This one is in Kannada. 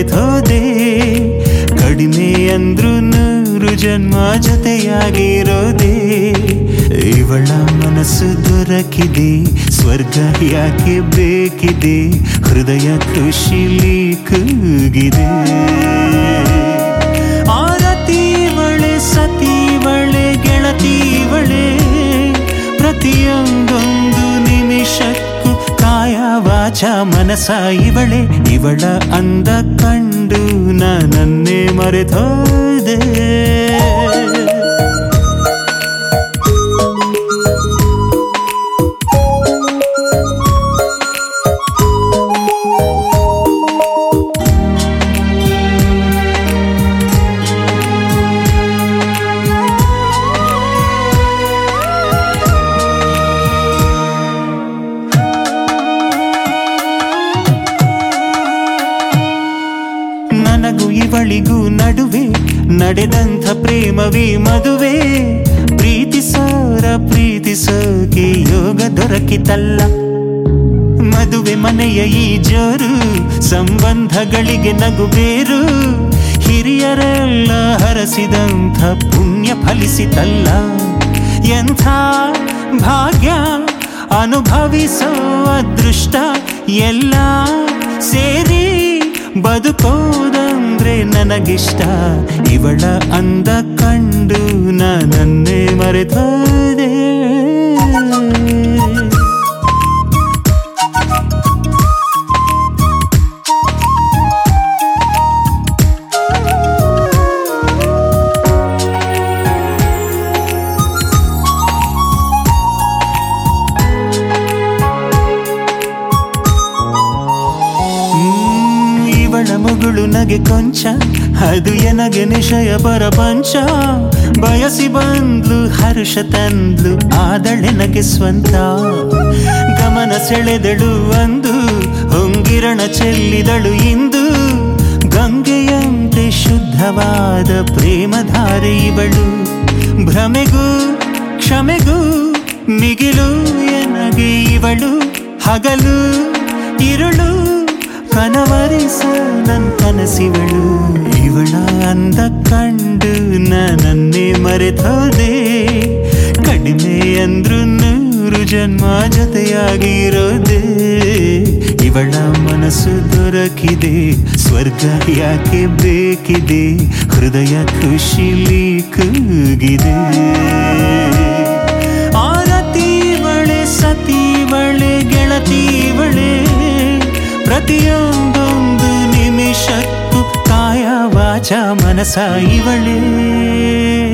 ಮರೆತೋದೆ. ಕಡಿಮೆ ಅಂದ್ರು 100 ಜನ್ಮ ಜೊತೆಯಾಗಿರೋದೆ. ಇವಳ ಮನಸ್ಸು ದೊರಕಿದೆ, ಸ್ವರ್ಗ ಯಾಕೆ ಬೇಕಿದೆ, ಹೃದಯ ಖುಷಿಲಿ ಕೂಗಿದೆ. ಆರತಿವಳೆ ಸತಿವಳೆ ಗೆಳತಿವಳೆ, ಪ್ರತಿಯೊಂದೊಂದು ನಿಮಿಷಕ್ಕೂ ಕಾಯ ವಾಚ ಮನಸ ಇವಳೆ. ಇವಳ ಅಂದ ಕಂಡು ನನ್ನೇ ಮರೆತೋದೆ. ನನಗೂ ಇವಳಿಗೂ ನಡುವೆ ನಡೆದಂಥ ಪ್ರೇಮವೇ ಮದುವೆ. ಪ್ರೀತಿಸೋರ ಪ್ರೀತಿಸೋಕೆ ಯೋಗ ದೊರಕಿತಲ್ಲ. ಮದುವೆ ಮನೆಯ ಈ ಜೋರು ಸಂಬಂಧಗಳಿಗೆ ನಗು ಬೇರು. ಹಿರಿಯರೆಲ್ಲ ಹರಸಿದಂಥ ಪುಣ್ಯ ಫಲಿಸಿತಲ್ಲ. ಎಂಥ ಭಾಗ್ಯ ಅನುಭವಿಸೋ ಅದೃಷ್ಟ, ಎಲ್ಲ ಸೇರಿ ಬದುಕೋದಂದ್ರೆ ನನಗಿಷ್ಟ. ಇವಳ ಅಂದ ಕಂಡು ನನ್ನೇ ಮರೆತೋದೆ. ಮುಗುಳು ನಗೆ ಕೊಂಚ, ಅದು ಎನಗೆ ನಿಶಯ ಪರಪಂಚ. ಬಯಸಿ ಬಂದ್ಲು ಹರ್ಷ ತಂದ್ಲು, ಆದಳೆನಗೆ ಸ್ವಂತ. ಗಮನ ಸೆಳೆದಳು ಅಂದು, ಹೊಂಗಿರಣ ಚೆಲ್ಲಿದಳು ಇಂದು. ಗಂಗೆಯಂತೆ ಶುದ್ಧವಾದ ಪ್ರೇಮಧಾರೆ ಇವಳು. ಭ್ರಮೆಗೂ ಕ್ಷಮೆಗೂ ಮಿಗಿಲು ಎನಗೆ ಇವಳು. ಹಗಲು ಇರುಳು ಕನವರಿಸ ನನ್ ಕನಸಿವಳು. ಇವಳ ಅಂದ ಕಂಡು ನನ್ನೇ ಮರೆತೋದೆ. ಕಡಿಮೆ ಅಂದ್ರು 100 ಜನ್ಮ ಜೊತೆಯಾಗಿರೋದೆ. ಇವಳ ಮನಸ್ಸು ದೊರಕಿದೆ, ಸ್ವರ್ಗ ಯಾಕೆ ಬೇಕಿದೆ, ಹೃದಯ ಖುಷಿಲಿ ಕೂಗಿದೆ. ಆರತಿವಳೆ ಸತಿವಳೆ ಗೆಳತಿವಳೆ, ಪ್ರತಿಯೊಂದೊಂದು ನಿಮಿಷಕ್ಕೂ ಕಾಯ ವಾಚ ಮನಸ ಇವಳೇ.